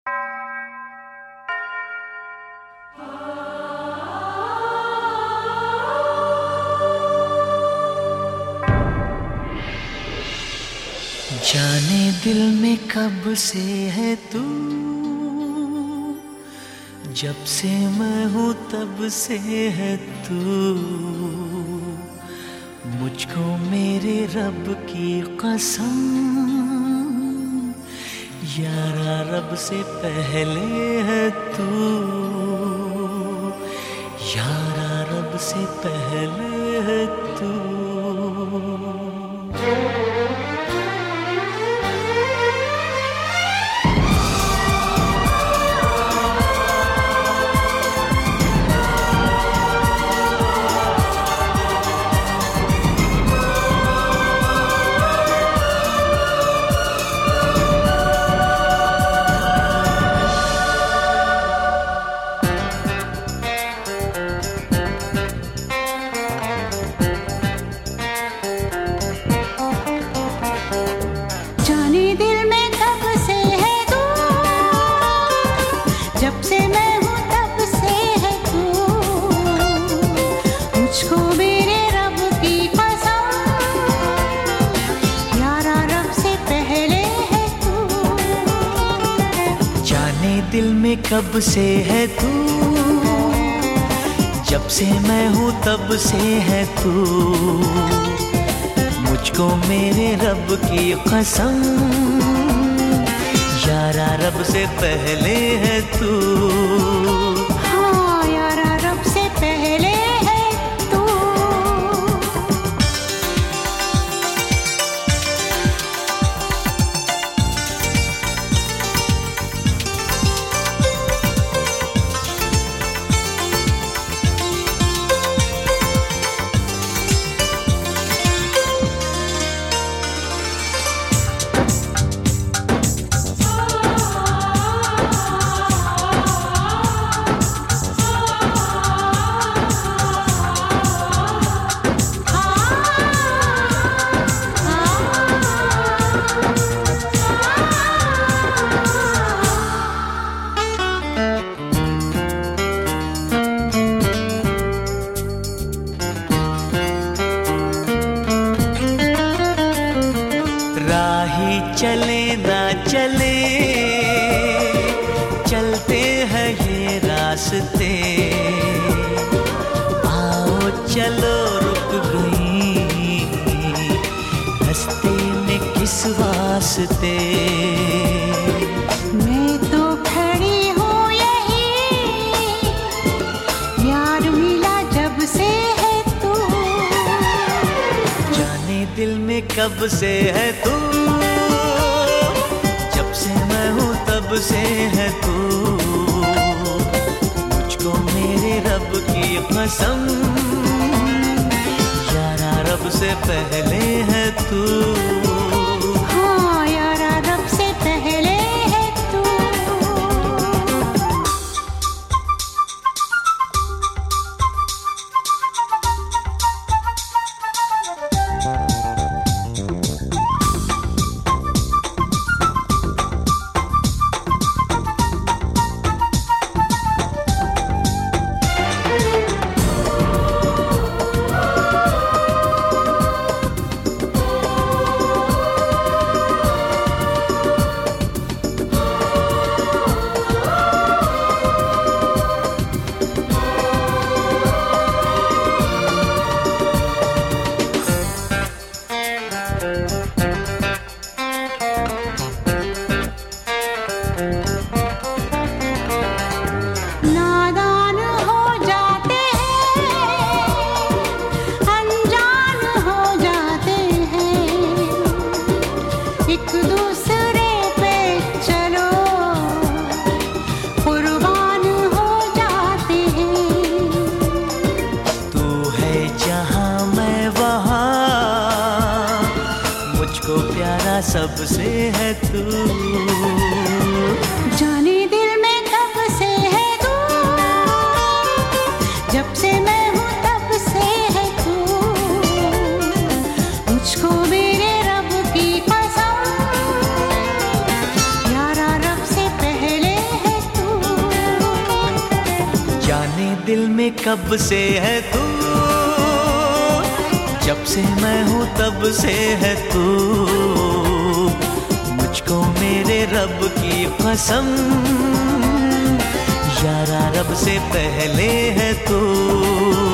जाने दिल में कब से है तू, जब से मैं हूँ तब से है तू। मुझको मेरे रब की कसम, यारा रब से पहले है तू, यारा रब से पहले है तू। जब से मैं हूँ तब से है तू, मुझको मेरे रब की कसम, यारा रब से पहले है तू। जाने दिल में कब से है तू, जब से मैं हूँ तब से है तू। मुझको मेरे रब की कसम, यारा रब से पहले है तू। हाँ यारा रब से पहले है तू। राही चले ना चले, चलते हैं ये रास्ते। आओ चलो रुक गई रास्ते में किस वास्ते। मैं तो खड़ी हूँ यही, यार मिला जब से है तू। जाने दिल में कब से है तू, जब से मैं हूँ तब से है तू। मुझको मेरे रब की कसम, यारा रब से पहले है तू। हाँ यारा रब से पहले है तू। नादान हो जाते हैं, अनजान हो जाते हैं, एक दूसरे पे चलो कुर्बान हो जाते हैं। तू है जहाँ मैं वहाँ, मुझको प्यारा सबसे है तू। जाने दिल में कब से है तू, जब से मैं हूँ तब से है तू। मुझको मेरे रब की कसम, यारा रब से पहले दिल में कब से है तू, जब से मैं हूँ तब से है तू। मुझको मेरे रब की कसम, यारा रब से पहले है तू।